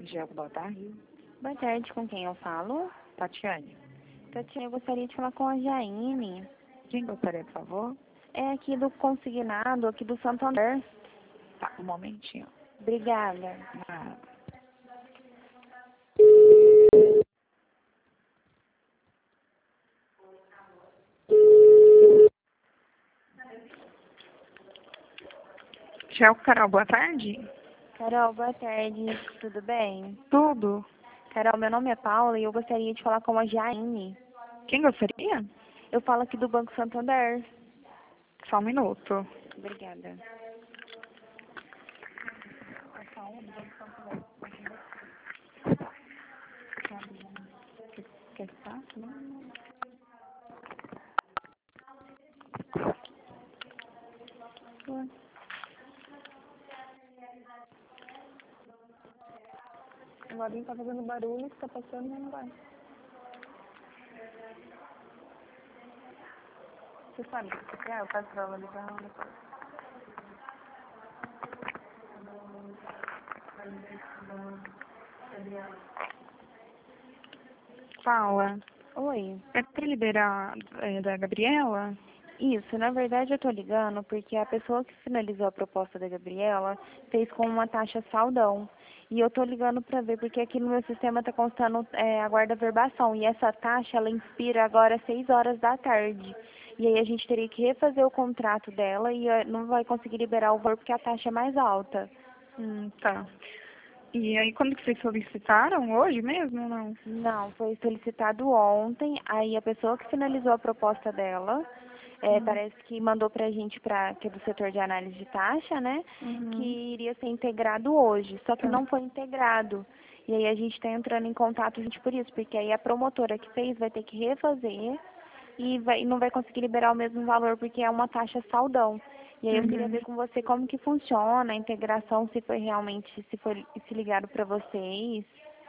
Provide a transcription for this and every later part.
Gel, boa tarde. Boa tarde, com quem eu falo? Tatiane. Tatiana, eu gostaria de falar com a Jaine. Quem gostaria, por favor? É aqui do consignado, aqui do Santander. Tá, um momentinho. Obrigada. Ah, Gel, Carol, boa tarde. Carol, boa tarde, tudo bem? Tudo. Carol, meu nome é Paula e eu gostaria de falar com a Jaine. Quem gostaria? Eu falo aqui do Banco Santander. Só um minuto. Obrigada. Quer que faça? O Ladinho tá fazendo barulho, tá passando, mas não vai. Você sabe o que você quer? Eu faço pra ela ligar depois. Fala. Oi. É pra liberar da Gabriela? Isso, na verdade eu tô ligando porque a pessoa que finalizou a proposta da Gabriela fez com uma taxa saldão. E eu tô ligando para ver porque aqui no meu sistema tá constando a guarda-verbação. E essa taxa, ela expira agora às 6 horas da tarde. E aí a gente teria que refazer o contrato dela e não vai conseguir liberar o valor porque a taxa é mais alta. Tá. E aí, quando que vocês solicitaram? Hoje mesmo ou não? Não, foi solicitado ontem. Aí a pessoa que finalizou a proposta dela, parece que mandou pra gente, que é do setor de análise de taxa, né? Que Uhum. iria ser integrado hoje, só que Tá. não foi integrado. E aí a gente está entrando em contato gente por isso, porque aí a promotora que fez vai ter que refazer e não vai conseguir liberar o mesmo valor porque é uma taxa saldão. E aí eu queria Uhum. ver com você como que funciona a integração, se foi realmente, se ligaram para vocês.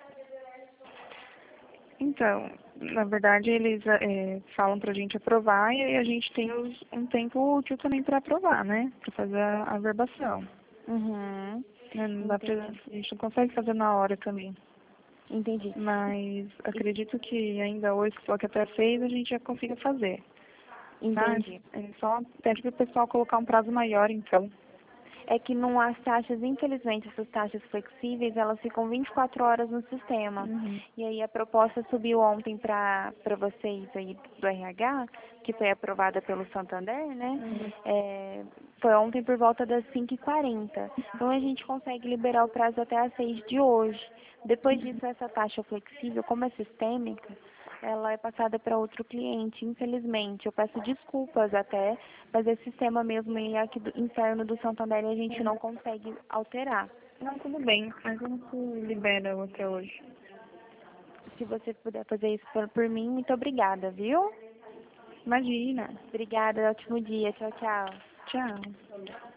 Então, na verdade, eles falam pra gente aprovar e aí a gente tem um tempo útil também para aprovar, né? Para fazer a averbação. Uhum. Né, não dá pra, Entendi. a gente não consegue fazer na hora também. Entendi. Mas E- acredito que ainda hoje, só que até 6 a gente já consiga fazer. Tá? Entendi. Só pede pro pessoal colocar um prazo maior, então. É que não as taxas, infelizmente, essas taxas flexíveis, elas ficam 24 horas no sistema. Uhum. E aí a proposta subiu ontem para vocês aí do RH, que foi aprovada pelo Santander, né? Uhum. Foi ontem por volta das 5h40. Então a gente consegue liberar o prazo até às 6 de hoje. Depois disso, essa taxa flexível, como é sistêmica, ela é passada para outro cliente, infelizmente. Eu peço desculpas até, mas esse sistema mesmo aí aqui interno do Santander a gente não consegue alterar. Não, tudo bem, mas eu não se libera até hoje. Se você puder fazer isso por mim, muito obrigada, viu? Imagina. Obrigada, ótimo dia. Tchau, tchau. Tchau.